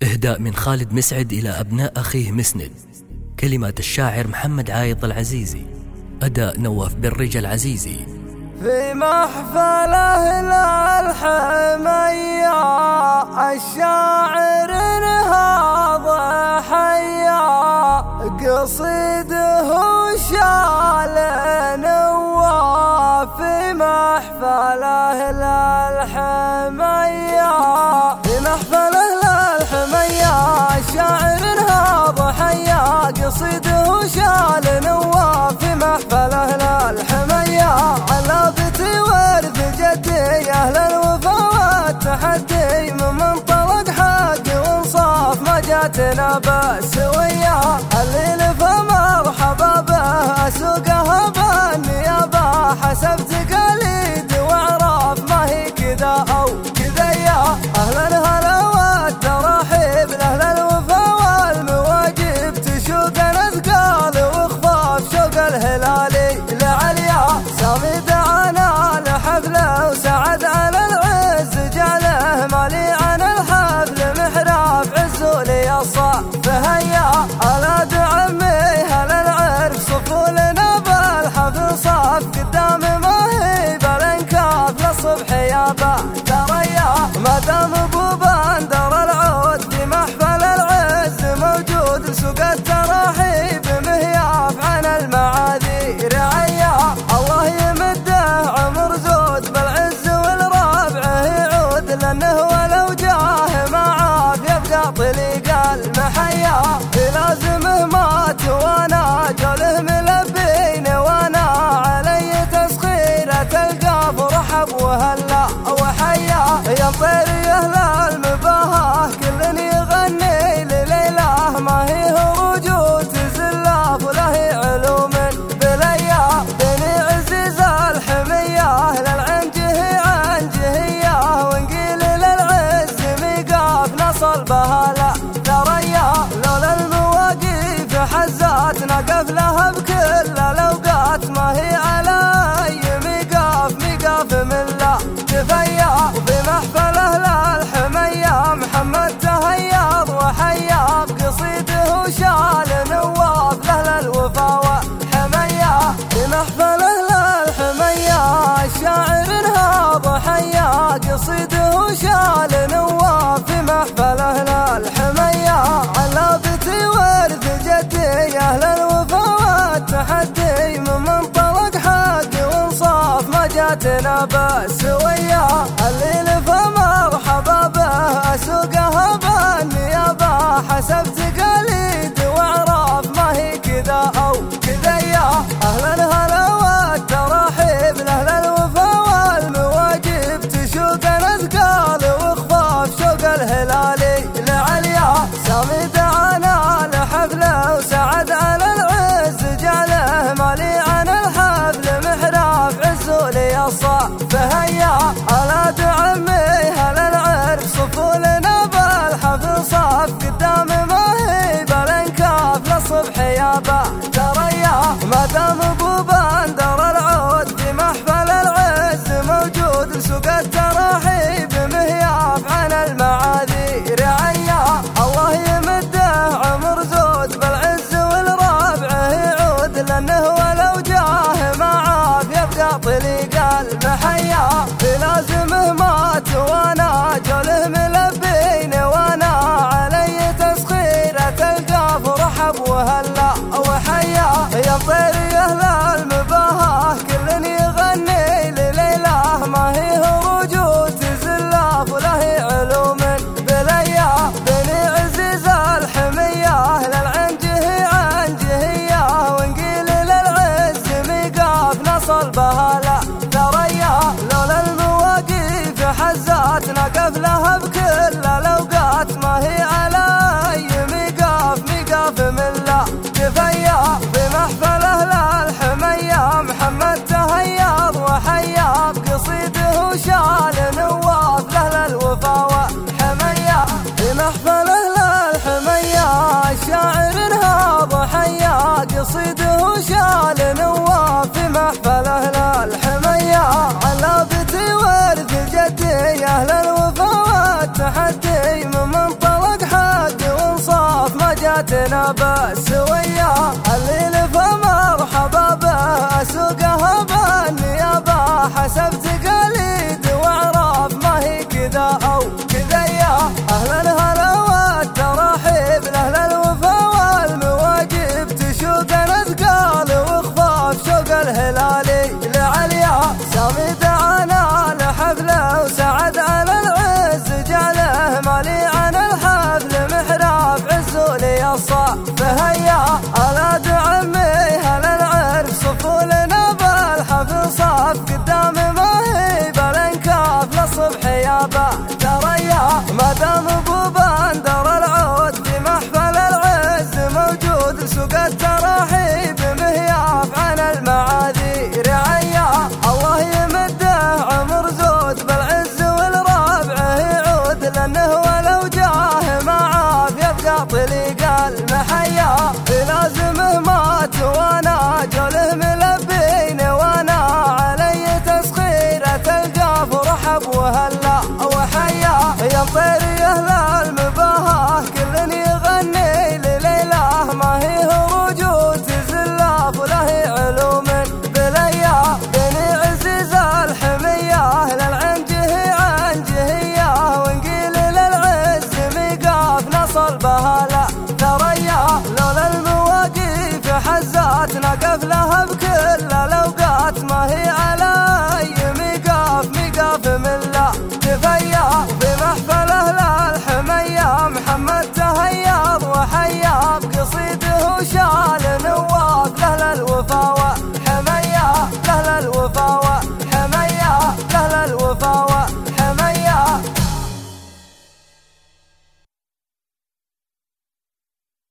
إهداء من خالد مسعد إلى أبناء أخيه مسند. كلمات الشاعر محمد عايض العزيزي. أداء نواف بن رجا العزيزي. في محفله الحمية الشاعر نهض حيا، قصيده شال نواف. في محفله الحمية، في محفله الحمية الشاعر نهض حيا، قصيده شال نواف. في محفله الحمية على بيتي ورث جدي أهل الوفا والتحدي، من منطلق حق وانصاف ما جاتنا بالسوية. اللي لفى مرحبا به أسوقها بالنيابة، حسب تقاليد واعراف ما هي كذا أو كذا. يا أهل الهلا والترحيب لأهل الوفا والمواجب، تشوقنا ثقال وخفاف شوق الهلالي لعليا. سامي دعانا لحفله وسعد على العز جعله، مالي عن الحفل محراف عزولي الصاف. فهيا أولاد عمي هل العرف صفوا لنا بالحفل صاف، قدام ما هي بالانكاف للصبح يابا تريا. ما دام ابو بندر العود في محفل العز موجود، سوق التراحيب مهياف عن المعاذير عيا. الله يمده عمر زود بالعز والرابعه يعود، لانه ولو جاه ما عاد يبقى طليق المحيا. لازمه مات وانا جوله ملبين، وانا علي تسخيره القاف ورحب وهلا وحيا. يا طير يا اهل المباهاه كل يغني لليله، ما هي هروج تزلاف ولا هي علوم بليا. بني عزيز الحميه للعنجه عن جهيه، ونقيل للعز ميقاف نصل بهالا ثريا. لولا المواقيف حزاتنا قفلها بكل الاوقات، ما هي على اي ميقاف من لا كفيا. وفي محفله للحميه محمد تهيض وحيا، بقصيده شال نواف لاهل الوفا والحميه. في محفله للحميه الشاعر نهض حيا، قصيده شال نواف. في محفله للحميه على بيتي ورث جدي أهل الوفا والتحدي، من منطلق حق وانصاف ما جاتنا بالسوية. اللي لفى مرحبا به أسوقها بالنيابة، حسب تقاليد واعراف ما هي كذا أو كذا. يا أهل الهلا والترحيب لأهل الوفا والمواجب، تشوقنا ثقال وخفاف شوق الهلالي لعليا. سامي دعانا لحفله وسعد على العز جعله، مالي عن الحفل محراف عزولي الصاف. فهيا أولاد عمي هل العرف صفوا لنا بالحفل صاف، قدام ما هي بالانكاف للصبح يابا تريا. ما دام ابو بندر العود في محفل العز موجود، سوق التراحيب مهياف عن المعاذير عيا. الله يمده عمر زود بالعز والرابعه يعود، لانه ولو جاه ما عاد يبقى طليق المحيا. لازمه مات وانا جوله ملبين، وانا علي تسخيره القاف ورحب وهلا وحيا. يا طير يا اهل المباهاه كل يغني لليله، ما هي هروج تزلاف ولا هي علوم بليا. بني عزيز الحميه للعنجه عن جهيه، ونقيل للعز ميقاف نصل بهالا ثريا. لولا المواقيف حزاتنا قفلها بكل الاوقات، ما هي على اي ميقاف من لا كفيا. في محفله للحميه محمد تهيض وحيا، بقصيده شال نواف لاهل الوفا والحميه. في محفله للحميه الشاعر نهض حيا، قصيده شال نواف. في محفله للحميه على بيتي ورث جدي أهل الوفا والتحدي، من منطلق حق حياتنا بالسوية، الليل فمرحبا به اسوقها بالنيابة، حسب تقاليد واعراف ما هي كذا او كذا. يا اهل الهلا والتراحيب لاهل الوفا والمواجب، تشوقنا اثقال واخفاف شوق الهلالي لعليا. سامي دعانا لحفله وسعد على العز جعله، مالي عن الحفل محراف عزولي الصاف هيا. اولاد عمي هل العرف صفوا لنا بالحفل صاف، قدام ما هي بالانكاف للصبح يابا تريا. ما دام ابو بندر العود في محفل العز موجود، سوق التراحيب مهياف عن المعاذير عيا. الله يمده عمر زود بالعز والرابعه يعود، لانه ولو جاه ما عاف يبقى طليق المحيا. لازمه مات وانا جوله ملبين، وانا علي تسخيره القاف ورحب وهلا وحيا. يا طير يا اهل المباهاه كل يغني لليله، ما هي هروج وتزلاف ولا هي علوم بليا. بني عزيز الحميه للعين جهي عن جهيه، ونقيل للعز ميقاف نصل بها لا ثريا. لولا المواقيف حزاتنا قفلها بكل الاوقات، ما هي على اي ميقاف من لا تفيا.